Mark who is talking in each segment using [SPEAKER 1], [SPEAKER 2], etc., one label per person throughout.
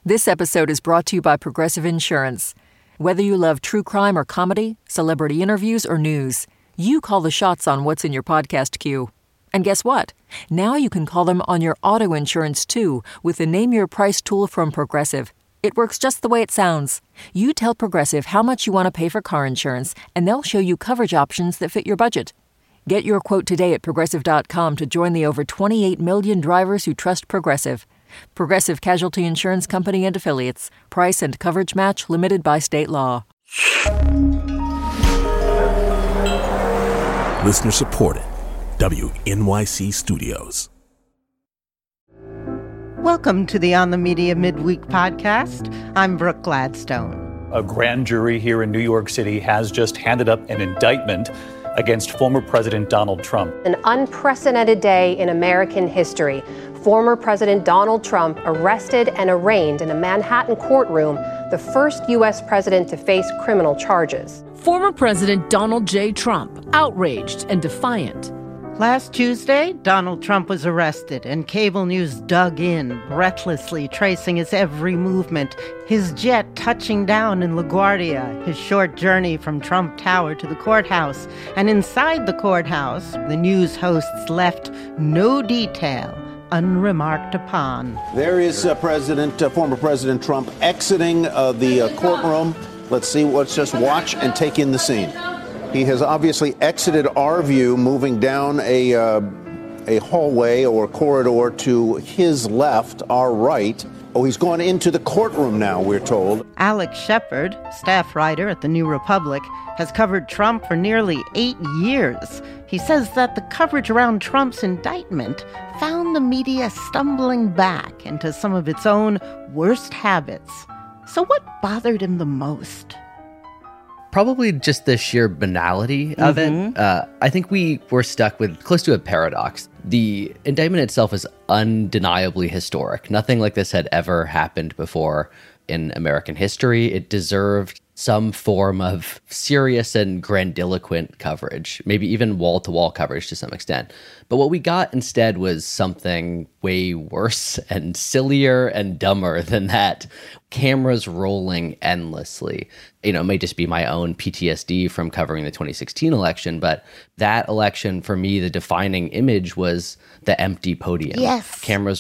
[SPEAKER 1] This episode is brought to you by Progressive Insurance. Whether you love true crime or comedy, celebrity interviews or news, you call the shots on what's in your podcast queue. And guess what? Now you can call them on your auto insurance too with the Name Your Price tool from Progressive. It works just the way it sounds. You tell Progressive how much you want to pay for car insurance, and they'll show you coverage options that fit your budget. Get your quote today at Progressive.com to join the over 28 million drivers who trust Progressive. Progressive Casualty Insurance Company and Affiliates. Price and coverage match limited by state law.
[SPEAKER 2] Listener supported. WNYC Studios.
[SPEAKER 3] Welcome to the On the Media Midweek podcast. I'm Brooke Gladstone.
[SPEAKER 4] A grand jury here in New York City has just handed up an indictment against former President Donald Trump.
[SPEAKER 5] An unprecedented day in American history. Former President Donald Trump arrested and arraigned in a Manhattan courtroom, the first U.S. president to face criminal charges.
[SPEAKER 6] Former President Donald J. Trump, outraged and defiant.
[SPEAKER 3] Last Tuesday, Donald Trump was arrested, and cable news dug in, breathlessly tracing his every movement, his jet touching down in LaGuardia, his short journey from Trump Tower to the courthouse. And inside the courthouse, the news hosts left no detail unremarked upon.
[SPEAKER 7] There is former President Trump exiting the courtroom. Let's just watch and take in the scene. He has obviously exited our view, moving down a hallway or corridor to his left, our right. Oh, he's gone into the courtroom now, we're told.
[SPEAKER 3] Alex Shepard, staff writer at The New Republic, has covered Trump for nearly 8 years. He says that the coverage around Trump's indictment found the media stumbling back into some of its own worst habits. So what bothered him the most?
[SPEAKER 8] Probably just the sheer banality of it. I think we were stuck with close to a paradox. The indictment itself is undeniably historic. Nothing like this had ever happened before in American history. It deserved some form of serious and grandiloquent coverage, maybe even wall-to-wall coverage to some extent. But what we got instead was something way worse and sillier and dumber than that. Cameras rolling endlessly. You know, it may just be my own PTSD from covering the 2016 election, but that election, for me, the defining image was the empty podium.
[SPEAKER 3] Yes.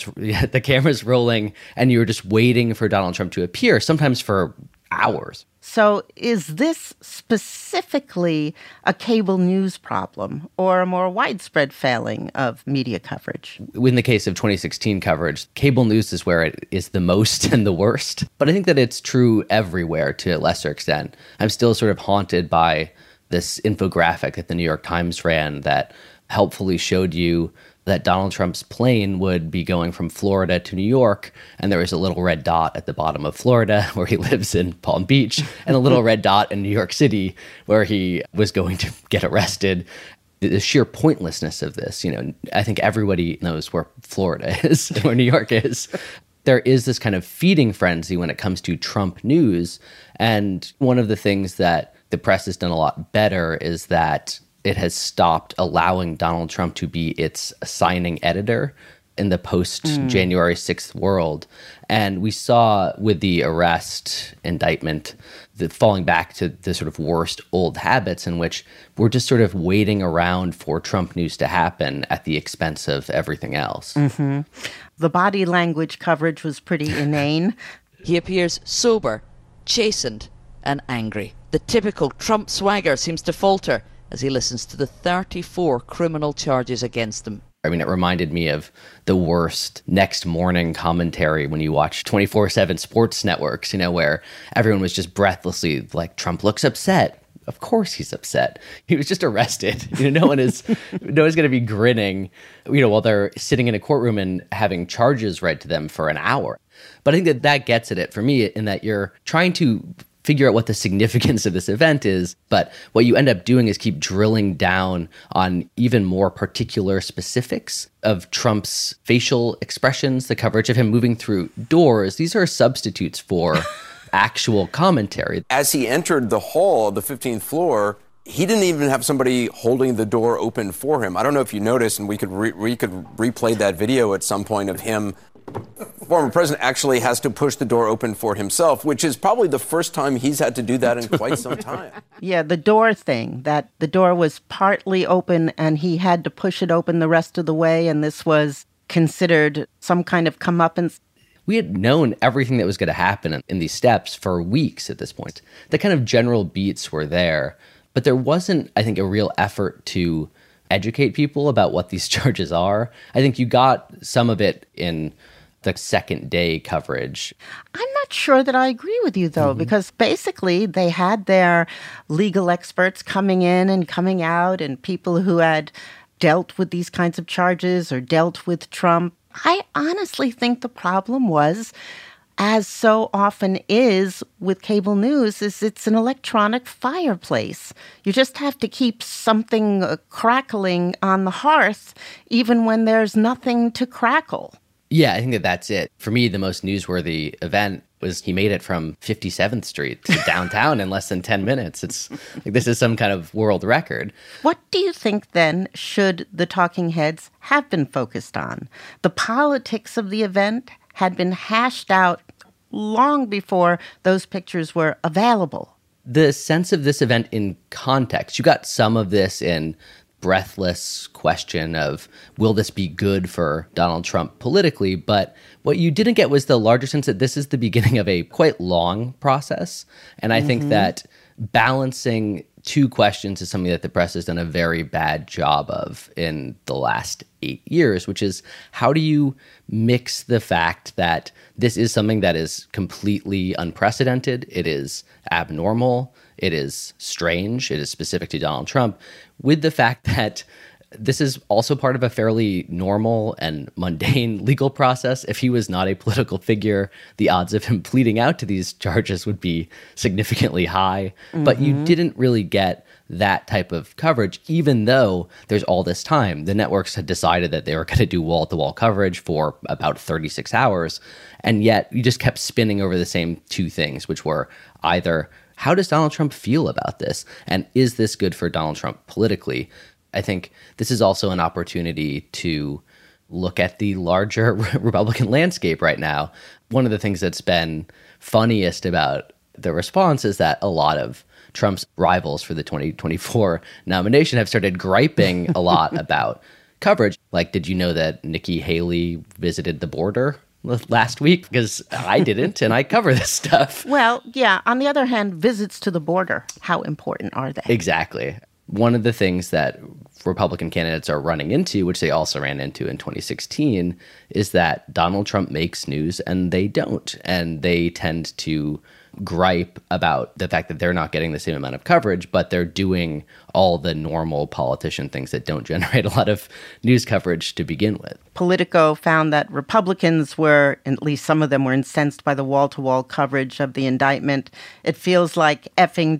[SPEAKER 8] The cameras rolling, and you were just waiting for Donald Trump to appear, sometimes for hours.
[SPEAKER 3] So is this specifically a cable news problem or a more widespread failing of media coverage?
[SPEAKER 8] In the case of 2016 coverage, cable news is where it is the most and the worst. But I think that it's true everywhere to a lesser extent. I'm still sort of haunted by this infographic that the New York Times ran that helpfully showed you that Donald Trump's plane would be going from Florida to New York, and there was a little red dot at the bottom of Florida where he lives in Palm Beach, and a little red dot in New York City where he was going to get arrested. The sheer pointlessness of this, I think everybody knows where Florida is, where New York is. There is this kind of feeding frenzy when it comes to Trump news, and one of the things that the press has done a lot better is that it has stopped allowing Donald Trump to be its assigning editor in the post-January 6th world. And we saw with the arrest, indictment, the falling back to the sort of worst old habits in which we're just sort of waiting around for Trump news to happen at the expense of everything else.
[SPEAKER 3] Mm-hmm. The body language coverage was pretty inane.
[SPEAKER 9] He appears sober, chastened, and angry. The typical Trump swagger seems to falter as he listens to the 34 criminal charges against him.
[SPEAKER 8] I mean, it reminded me of the worst next morning commentary when you watch 24/7 sports networks, where everyone was just breathlessly like, Trump looks upset. Of course he's upset. He was just arrested. No one's going to be grinning, while they're sitting in a courtroom and having charges read to them for an hour. But I think that gets at it for me in that you're trying to figure out what the significance of this event is, but what you end up doing is keep drilling down on even more particular specifics of Trump's facial expressions, the coverage of him moving through doors. These are substitutes for actual commentary.
[SPEAKER 10] As he entered the hall, the 15th floor, he didn't even have somebody holding the door open for him. I don't know if you noticed, and we could replay that video at some point of him former president actually has to push the door open for himself, which is probably the first time he's had to do that in quite some time.
[SPEAKER 3] Yeah, the door thing, that the door was partly open and he had to push it open the rest of the way, and this was considered some kind of comeuppance.
[SPEAKER 8] We had known everything that was going to happen in these steps for weeks at this point. The kind of general beats were there, but there wasn't, I think, a real effort to educate people about what these charges are. I think you got some of it in the second day coverage.
[SPEAKER 3] I'm not sure that I agree with you, though, because basically they had their legal experts coming in and coming out and people who had dealt with these kinds of charges or dealt with Trump. I honestly think the problem was, as so often is with cable news, is it's an electronic fireplace. You just have to keep something crackling on the hearth, even when there's nothing to crackle.
[SPEAKER 8] Yeah, I think that's it. For me, the most newsworthy event was he made it from 57th Street to downtown in less than 10 minutes. It's like this is some kind of world record.
[SPEAKER 3] What do you think, then, should the talking heads have been focused on? The politics of the event had been hashed out long before those pictures were available.
[SPEAKER 8] The sense of this event in context, you got some of this in breathless question of, will this be good for Donald Trump politically? But what you didn't get was the larger sense that this is the beginning of a quite long process. And I think that balancing two questions is something that the press has done a very bad job of in the last 8 years, which is how do you mix the fact that this is something that is completely unprecedented, it is abnormal, it is strange, it is specific to Donald Trump, with the fact that this is also part of a fairly normal and mundane legal process. If he was not a political figure, the odds of him pleading out to these charges would be significantly high. But you didn't really get that type of coverage, even though there's all this time. The networks had decided that they were going to do wall-to-wall coverage for about 36 hours, and yet you just kept spinning over the same two things, which were either, how does Donald Trump feel about this? And is this good for Donald Trump politically? I think this is also an opportunity to look at the larger Republican landscape right now. One of the things that's been funniest about the response is that a lot of Trump's rivals for the 2024 nomination have started griping a lot about coverage. Like, did you know that Nikki Haley visited the border last week? Because I didn't, and I cover this stuff.
[SPEAKER 3] Well, yeah. On the other hand, visits to the border, how important are they?
[SPEAKER 8] Exactly. One of the things that Republican candidates are running into, which they also ran into in 2016, is that Donald Trump makes news and they don't. And they tend to gripe about the fact that they're not getting the same amount of coverage, but they're doing all the normal politician things that don't generate a lot of news coverage to begin with.
[SPEAKER 3] Politico found that Republicans were, at least some of them, were incensed by the wall-to-wall coverage of the indictment. It feels like effing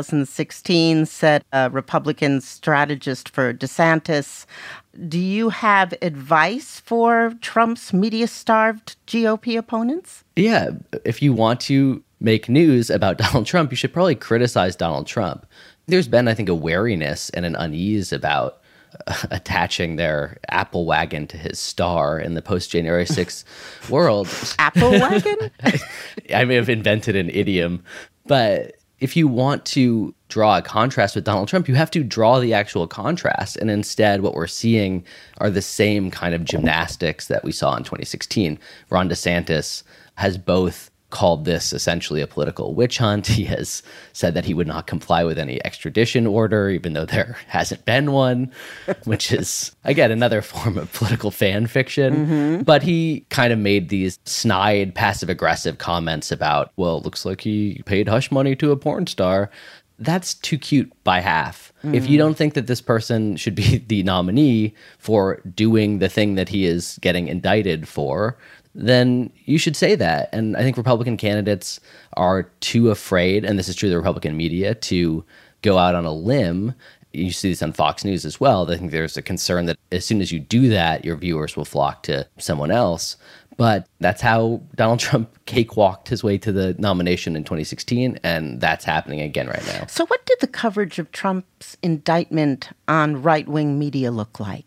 [SPEAKER 3] 2016, said a Republican strategist for DeSantis. Do you have advice for Trump's media-starved GOP opponents?
[SPEAKER 8] Yeah, if you want to make news about Donald Trump, you should probably criticize Donald Trump. There's been, I think, a wariness and an unease about attaching their Apple wagon to his star in the post-January 6th world.
[SPEAKER 3] Apple wagon?
[SPEAKER 8] I may have invented an idiom, but if you want to draw a contrast with Donald Trump, you have to draw the actual contrast. And instead, what we're seeing are the same kind of gymnastics that we saw in 2016. Ron DeSantis has both called this essentially a political witch hunt. He has said that he would not comply with any extradition order, even though there hasn't been one, which is, again, another form of political fan fiction. But he kind of made these snide, passive-aggressive comments about, well, it looks like he paid hush money to a porn star. That's too cute by half. If you don't think that this person should be the nominee for doing the thing that he is getting indicted for, then you should say that. And I think Republican candidates are too afraid, and this is true of the Republican media, to go out on a limb. You see this on Fox News as well. I think there's a concern that as soon as you do that, your viewers will flock to someone else. But that's how Donald Trump cakewalked his way to the nomination in 2016, and that's happening again right now.
[SPEAKER 3] So what did the coverage of Trump's indictment on right-wing media look like?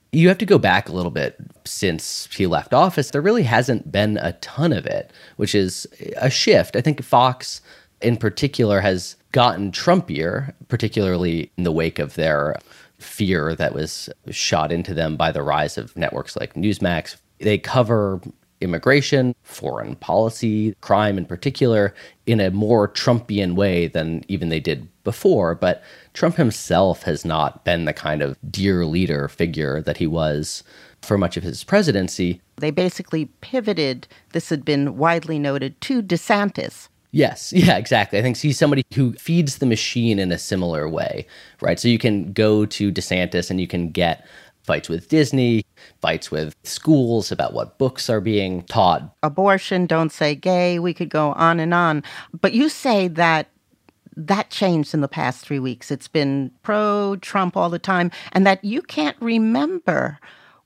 [SPEAKER 8] You have to go back a little bit since he left office. There really hasn't been a ton of it, which is a shift. I think Fox in particular has gotten Trumpier, particularly in the wake of their fear that was shot into them by the rise of networks like Newsmax. They cover immigration, foreign policy, crime in particular, in a more Trumpian way than even they did before. But Trump himself has not been the kind of dear leader figure that he was for much of his presidency.
[SPEAKER 3] They basically pivoted, this had been widely noted, to DeSantis.
[SPEAKER 8] Yes, yeah, exactly. I think he's somebody who feeds the machine in a similar way, right? So you can go to DeSantis and you can get fights with Disney, fights with schools about what books are being taught.
[SPEAKER 3] Abortion, don't say gay, we could go on and on. But you say that changed in the past 3 weeks. It's been pro-Trump all the time, and that you can't remember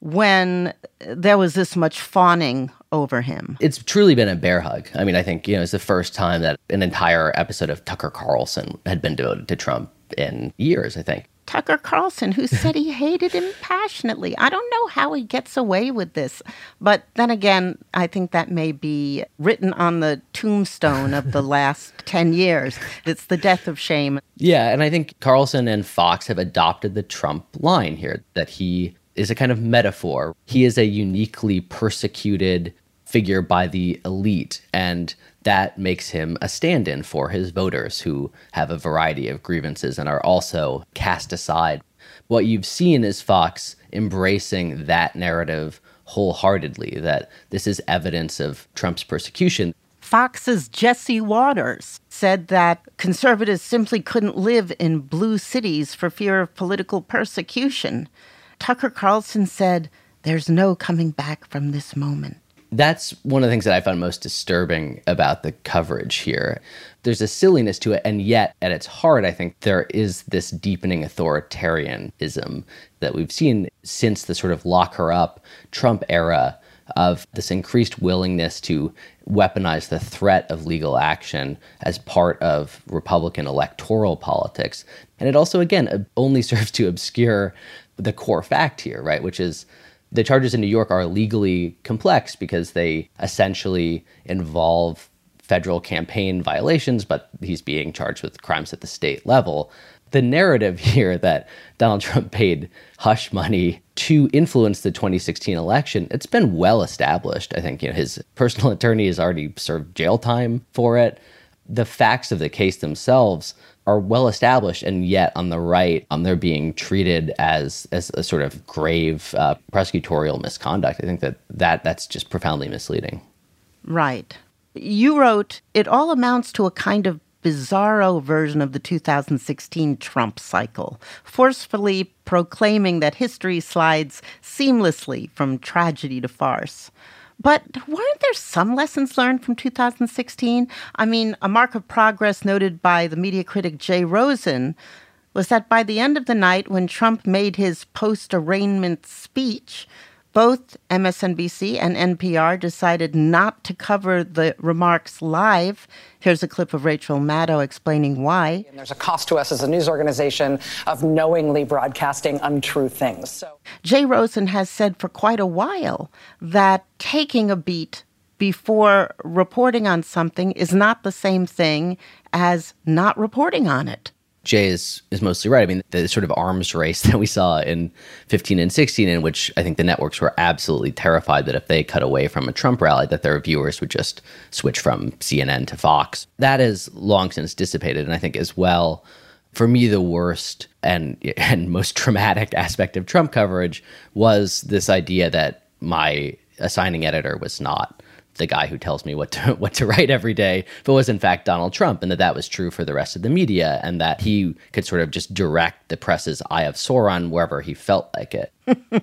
[SPEAKER 3] when there was this much fawning over him.
[SPEAKER 8] It's truly been a bear hug. I mean, I think, it's the first time that an entire episode of Tucker Carlson had been devoted to Trump in years, I think.
[SPEAKER 3] Tucker Carlson, who said he hated him passionately. I don't know how he gets away with this. But then again, I think that may be written on the tombstone of the last 10 years. It's the death of shame.
[SPEAKER 8] Yeah, and I think Carlson and Fox have adopted the Trump line here, that he is a kind of metaphor. He is a uniquely persecuted figure by the elite, and that makes him a stand-in for his voters who have a variety of grievances and are also cast aside. What you've seen is Fox embracing that narrative wholeheartedly, that this is evidence of Trump's persecution.
[SPEAKER 3] Fox's Jesse Waters said that conservatives simply couldn't live in blue cities for fear of political persecution. Tucker Carlson said, "There's no coming back from this moment."
[SPEAKER 8] That's one of the things that I found most disturbing about the coverage here. There's a silliness to it, and yet at its heart, I think there is this deepening authoritarianism that we've seen since the sort of lock her up Trump era, of this increased willingness to weaponize the threat of legal action as part of Republican electoral politics. And it also, again, only serves to obscure the core fact here, right, which is the charges in New York are legally complex because they essentially involve federal campaign violations, but he's being charged with crimes at the state level. The narrative here that Donald Trump paid hush money to influence the 2016 election, it's been well established. I think, his personal attorney has already served jail time for it. The facts of the case themselves are well established, and yet on the right, they're being treated as a sort of grave prosecutorial misconduct. I think that's just profoundly misleading.
[SPEAKER 3] Right. You wrote, "It all amounts to a kind of bizarro version of the 2016 Trump cycle, forcefully proclaiming that history slides seamlessly from tragedy to farce." But weren't there some lessons learned from 2016? I mean, a mark of progress noted by the media critic Jay Rosen was that by the end of the night, when Trump made his post-arraignment speech, both MSNBC and NPR decided not to cover the remarks live. Here's a clip of Rachel Maddow explaining why.
[SPEAKER 11] And there's a cost to us as a news organization of knowingly broadcasting untrue things. So
[SPEAKER 3] Jay Rosen has said for quite a while that taking a beat before reporting on something is not the same thing as not reporting on it.
[SPEAKER 8] Jay is mostly right. I mean, the sort of arms race that we saw in 15 and 16, in which I think the networks were absolutely terrified that if they cut away from a Trump rally, that their viewers would just switch from CNN to Fox. That has long since dissipated. And I think as well, for me, the worst and most traumatic aspect of Trump coverage was this idea that my assigning editor was not the guy who tells me what to write every day, but was in fact Donald Trump, and that was true for the rest of the media, and that he could sort of just direct the press's eye of Sauron wherever he felt like it.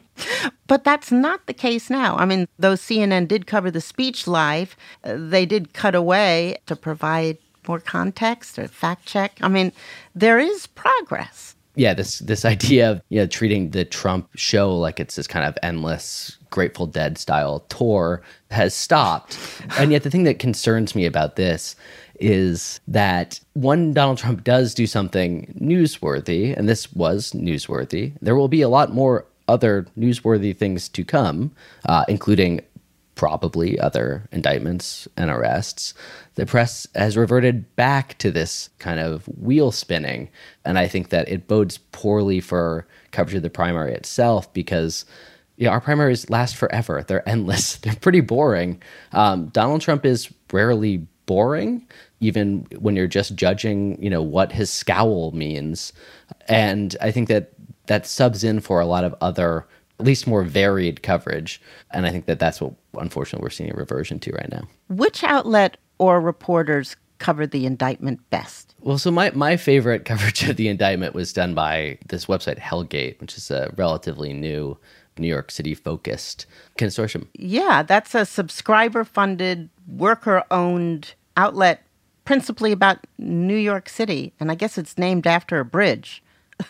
[SPEAKER 3] But that's not the case now. I mean, though CNN did cover the speech live, they did cut away to provide more context or fact check. I mean, there is progress.
[SPEAKER 8] Yeah, this idea of treating the Trump show like it's this kind of endless Grateful Dead style tour has stopped. And yet the thing that concerns me about this is that when Donald Trump does do something newsworthy, and this was newsworthy, there will be a lot more other newsworthy things to come, including probably other indictments and arrests, the press has reverted back to this kind of wheel spinning. And I think that it bodes poorly for coverage of the primary itself because our primaries last forever. They're endless. They're pretty boring. Donald Trump is rarely boring, even when you're just judging, what his scowl means. And I think that subs in for a lot of other, at least more varied coverage. And I think that that's what, unfortunately, we're seeing a reversion to right now.
[SPEAKER 3] Which outlet or reporters covered the indictment best?
[SPEAKER 8] Well, so my favorite coverage of the indictment was done by this website, Hellgate, which is a relatively new New York City-focused consortium.
[SPEAKER 3] Yeah, that's a subscriber-funded, worker-owned outlet principally about New York City. And I guess it's named after a bridge.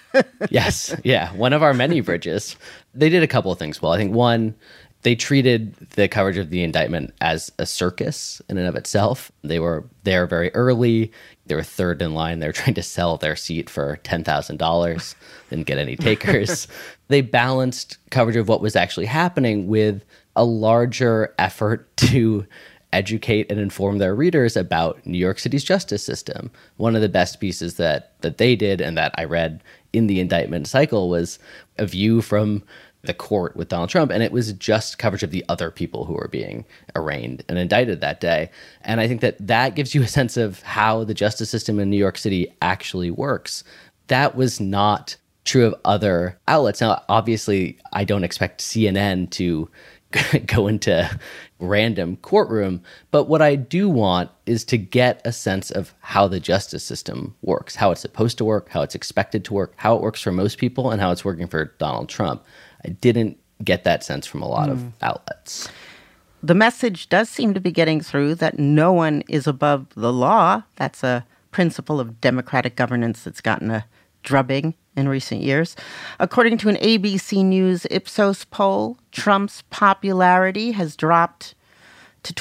[SPEAKER 8] Yes, yeah, one of our many bridges. They did a couple of things well. I think one, they treated the coverage of the indictment as a circus in and of itself. They were there very early. They were third in line. They were trying to sell their seat for $10,000. Didn't get any takers. They balanced coverage of what was actually happening with a larger effort to educate and inform their readers about New York City's justice system. One of the best pieces that they did and that I read in the indictment cycle was a view from the court with Donald Trump, and it was just coverage of the other people who were being arraigned and indicted that day. And I think that gives you a sense of how the justice system in New York City actually works. That was not true of other outlets. Now, obviously, I don't expect CNN to go into random courtroom, but what I do want is to get a sense of how the justice system works, how it's supposed to work, how it's expected to work, how it works for most people, and how it's working for Donald Trump. I didn't get that sense from a lot of outlets.
[SPEAKER 3] The message does seem to be getting through that no one is above the law. That's a principle of democratic governance that's gotten a drubbing in recent years. According to an ABC News Ipsos poll, Trump's popularity has dropped to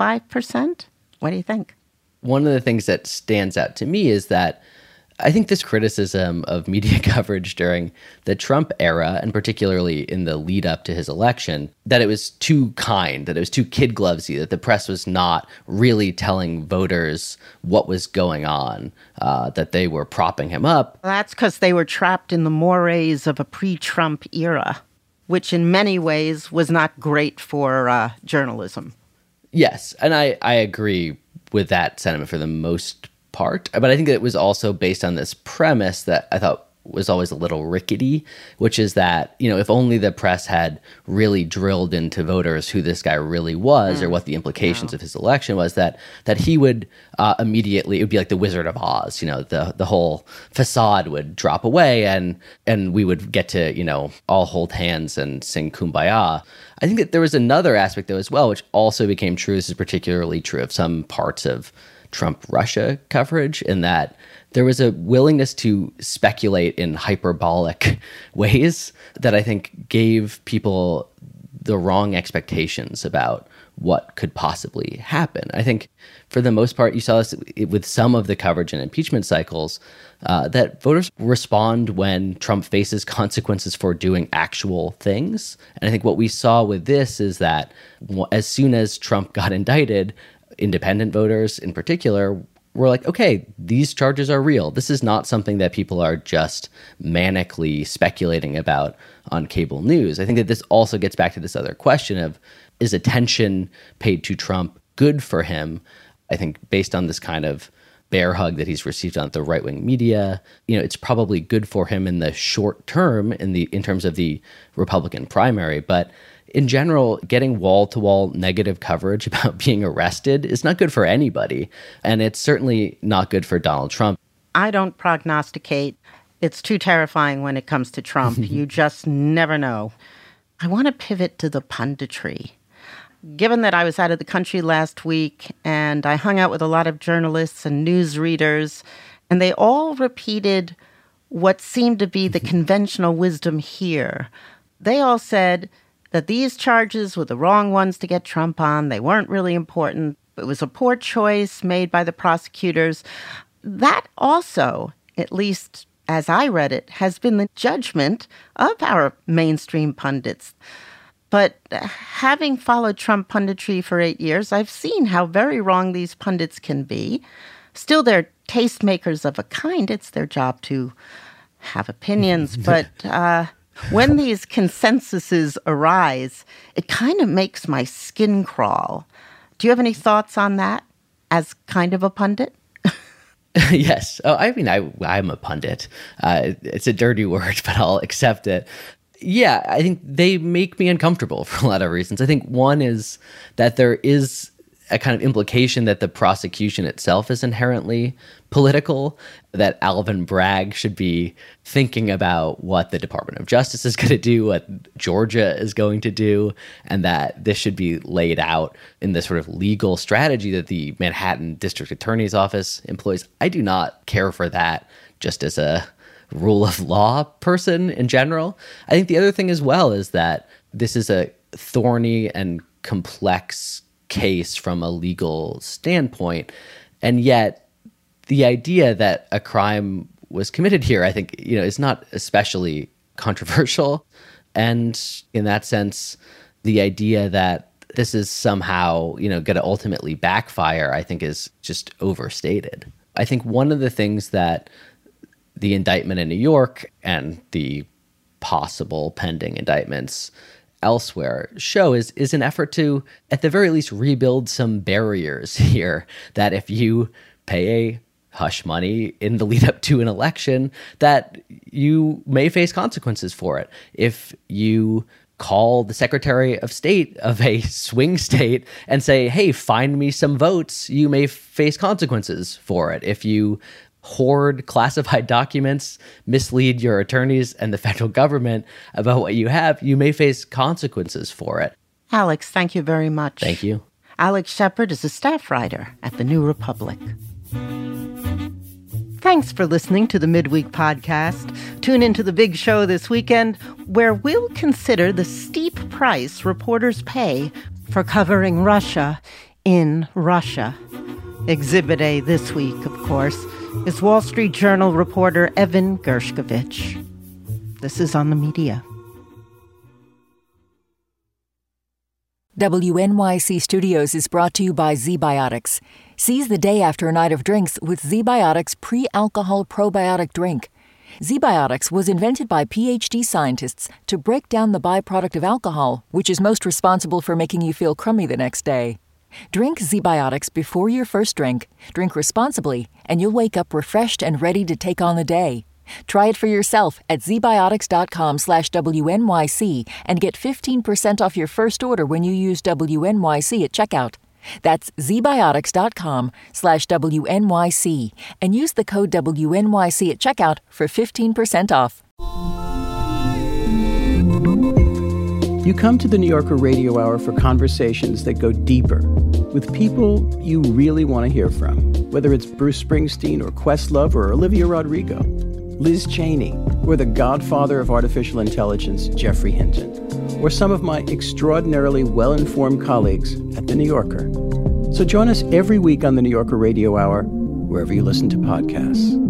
[SPEAKER 3] 25%. What do you think?
[SPEAKER 8] One of the things that stands out to me is that I think this criticism of media coverage during the Trump era, and particularly in the lead up to his election, that it was too kind, that it was too kid glovesy, that the press was not really telling voters what was going on, that they were propping him up.
[SPEAKER 3] That's because they were trapped in the mores of a pre-Trump era, which in many ways was not great for journalism.
[SPEAKER 8] Yes, and I agree with that sentiment for the most part, but I think that it was also based on this premise that I thought was always a little rickety, which is that, if only the press had really drilled into voters who this guy really was or what the implications of his election was, that he would immediately, it would be like the Wizard of Oz, the whole facade would drop away and we would get to, all hold hands and sing Kumbaya. I think that there was another aspect though as well, which also became true. This is particularly true of some parts of Trump-Russia coverage, in that there was a willingness to speculate in hyperbolic ways that I think gave people the wrong expectations about what could possibly happen. I think for the most part, you saw this with some of the coverage in impeachment cycles, that voters respond when Trump faces consequences for doing actual things. And I think what we saw with this is that as soon as Trump got indicted, independent voters in particular were like, okay, these charges are real. This is not something that people are just manically speculating about on cable news. I think that this also gets back to this other question of, is attention paid to Trump good for him? I think based on this kind of bear hug that he's received on the right-wing media, it's probably good for him in the short term in terms of the Republican primary, but in general, getting wall-to-wall negative coverage about being arrested is not good for anybody. And it's certainly not good for Donald Trump.
[SPEAKER 3] I don't prognosticate. It's too terrifying when it comes to Trump. You just never know. I want to pivot to the punditry. Given that I was out of the country last week and I hung out with a lot of journalists and news readers, and they all repeated what seemed to be the conventional wisdom here. They all said that these charges were the wrong ones to get Trump on. They weren't really important. It was a poor choice made by the prosecutors. That also, at least as I read it, has been the judgment of our mainstream pundits. But having followed Trump punditry for 8 years, I've seen how very wrong these pundits can be. Still, they're tastemakers of a kind. It's their job to have opinions. But when these consensuses arise, it kind of makes my skin crawl. Do you have any thoughts on that as kind of a pundit?
[SPEAKER 8] Yes. Oh, I mean, I'm a pundit. It's a dirty word, but I'll accept it. Yeah, I think they make me uncomfortable for a lot of reasons. I think one is that there is a kind of implication that the prosecution itself is inherently political, that Alvin Bragg should be thinking about what the Department of Justice is going to do, what Georgia is going to do, and that this should be laid out in the sort of legal strategy that the Manhattan District Attorney's Office employs. I do not care for that just as a rule of law person in general. I think the other thing as well is that this is a thorny and complex case from a legal standpoint, and yet the idea that a crime was committed here, I think, is not especially controversial. And in that sense, the idea that this is somehow, going to ultimately backfire, I think is just overstated. I think one of the things that the indictment in New York and the possible pending indictments elsewhere show is an effort to, at the very least, rebuild some barriers here, that if you pay a hush money in the lead up to an election, that you may face consequences for it. If you call the Secretary of State of a swing state and say, hey, find me some votes, you may face consequences for it. If you hoard classified documents, mislead your attorneys and the federal government about what you have, you may face consequences for it.
[SPEAKER 3] Alex, thank you very much.
[SPEAKER 8] Thank you.
[SPEAKER 3] Alex Shepard is a staff writer at The New Republic. Thanks for listening to the Midweek Podcast. Tune into the big show this weekend, where we'll consider the steep price reporters pay for covering Russia in Russia. Exhibit A this week, of course, is Wall Street Journal reporter Evan Gershkovich. This is On the Media.
[SPEAKER 1] WNYC Studios is brought to you by ZBiotics. Seize the day after a night of drinks with ZBiotics pre-alcohol probiotic drink. ZBiotics was invented by PhD scientists to break down the byproduct of alcohol, which is most responsible for making you feel crummy the next day. Drink ZBiotics before your first drink, drink responsibly, and you'll wake up refreshed and ready to take on the day. Try it for yourself at zbiotics.com/WNYC and get 15% off your first order when you use WNYC at checkout. That's zbiotics.com/WNYC and use the code WNYC at checkout for 15% off.
[SPEAKER 12] You come to the New Yorker Radio Hour for conversations that go deeper with people you really want to hear from, whether it's Bruce Springsteen or Questlove or Olivia Rodrigo, Liz Cheney, or the godfather of artificial intelligence, Geoffrey Hinton, or some of my extraordinarily well-informed colleagues at The New Yorker. So join us every week on the New Yorker Radio Hour, wherever you listen to podcasts.